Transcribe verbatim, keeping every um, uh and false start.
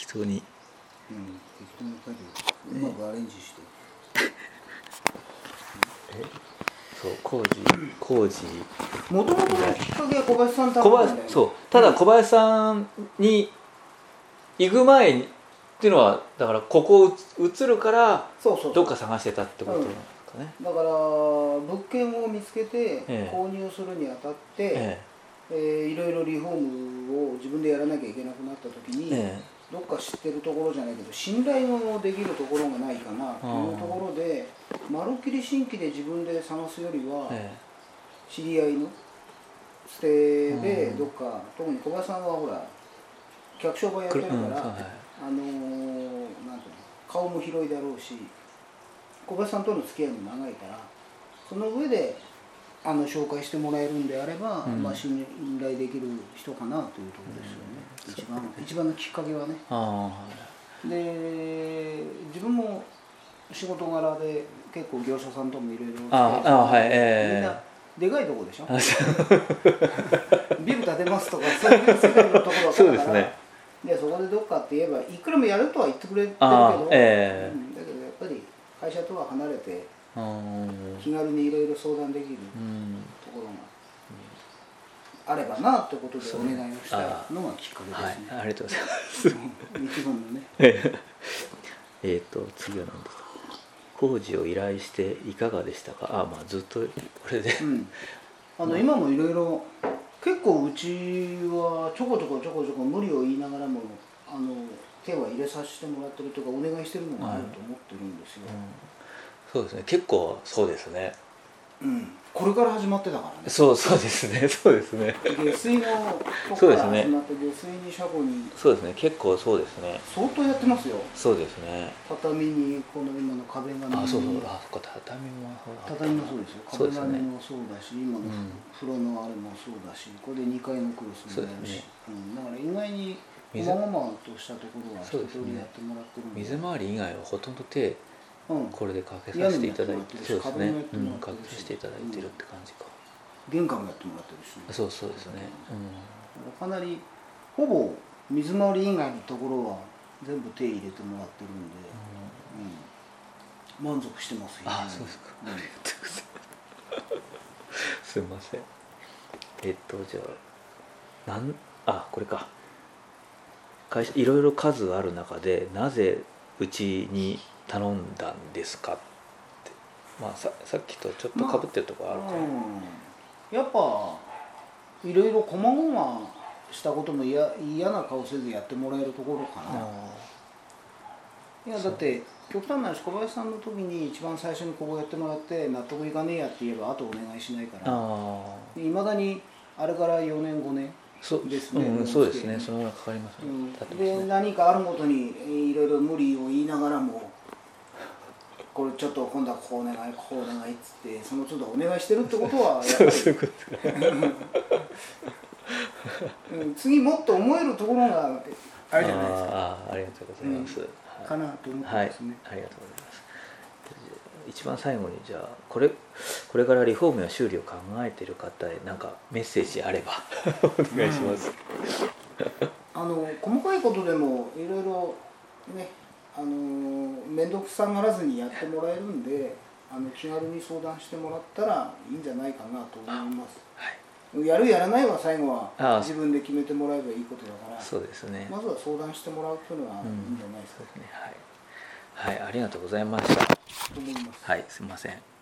当に、 うん、適当に書いてうまくアレンジして、 えそう工事工事もともとのきっかけは小林さん小林そうただ小林さんに行く前にっていうのはだからここ移るからどっか探してたってことなんですかね。 だから物件を見つけてええ購入するにあたって、 ええー、いろいろリフォームを自分でやらなきゃいけなくなった時に、 ええどっか知ってるところじゃないけど信頼のできるところがないかなというところで、まるっきり新規で自分で探すよりは、 え知り合いの捨てでどっか、特に小林さんはほら客商売やってるから、 うんはい、 あのー、なんていうの顔も広いだろうし小林さんとの付き合いも長いからその上であの紹介してもらえるんであれば、うんまあ、信頼できる人かなというところですよね、うん、一番一番のきっかけはね。あ、はい、で自分も仕事柄で結構業者さんともいろいろああ、はい、えー、 みんなでかいところでしょビル建てますとかそういう世界のところだからそうですね。でそこでどっかって言えばいくらもやるとは言ってくれてるけど、えーうん、だけどやっぱり会社とは離れて気軽にいろいろ相談できるところがあればなということでお願いをしたのがきっかけですね。 はい、ありがとうございます一番のねえっと次は何ですか。工事を依頼していかがでしたか。あ、まあずっとこれで、うん、 あの今もいろいろ結構うちはちょこちょこちょこちょこ無理を言いながらもあの手は入れさせてもらってるとかお願いしてるのがあると思ってるんですよ、うんうん、 そうですね。結構そうですね。 うん、これから始まってたからね。 そうそうですね。そうですね。 下水のとこから始まって下水に車庫に。 そうですね。結構そうですね。 相当やってますよ。 そうですね。 畳にこの今の壁紙に。 あ、そうそう。あ、そっか。畳も。 畳もそうですよ。壁紙もそうだし、今の風呂のあれもそうだし、これでにかいのクロスもやるし、うん、だから意外に細々としたところは一通りやってもらってるんで。 水回り以外はほとんど手。うん、これでかけさせていただいて、そうですね。うん、かけさせていただいてるって感じか。 玄関もやってもらってるし、ね。 そうそうですね。 うん、かなりほぼ水回り以外のところは全部手入れてもらってるんで、うんうん、満足してますよ、ね。 あ、そうですか。ありがとうございます。すみません。えっとじゃあなんあこれか。会社いろいろ数ある中でなぜうちに頼んだんですかって、まあ、さ, さっきとちょっとかぶってるところあるかな、まあうん、やっぱいろいろ細々したことも嫌な顔せずやってもらえるところかな。いやだって極端な話小林さんの時に一番最初にここやってもらって納得いかねえやって言えばあとお願いしないからいまだにあれからよねんごねんですね。 うん、そうですね。そのぐらいかかりますね。 うん、で何かあるごとにいろいろ無理を言いながらもこれちょっと今度はこうお願いこうお願いっつってその都度お願いしてるってことはやっぱり次もっと思えるところがあるじゃないですか。 ああ、ありがとうございます、うん、 かなと思ってますね、 はい、ありがとうございます。一番最後にじゃあこれこれからリフォームや修理を考えている方へ何かメッセージあればお願いします、 うん、あの細かいことでもいろいろねあの面倒くさがらずにやってもらえるんであの気軽に相談してもらったらいいんじゃないかなと思います、はい、やるやらないは最後は自分で決めてもらえばいいことだからそうですね。 まずは相談してもらうというのはいいんじゃないですか、 うん、そうですね。はい、はい、ありがとうございました。 と思います。 はい、すみません。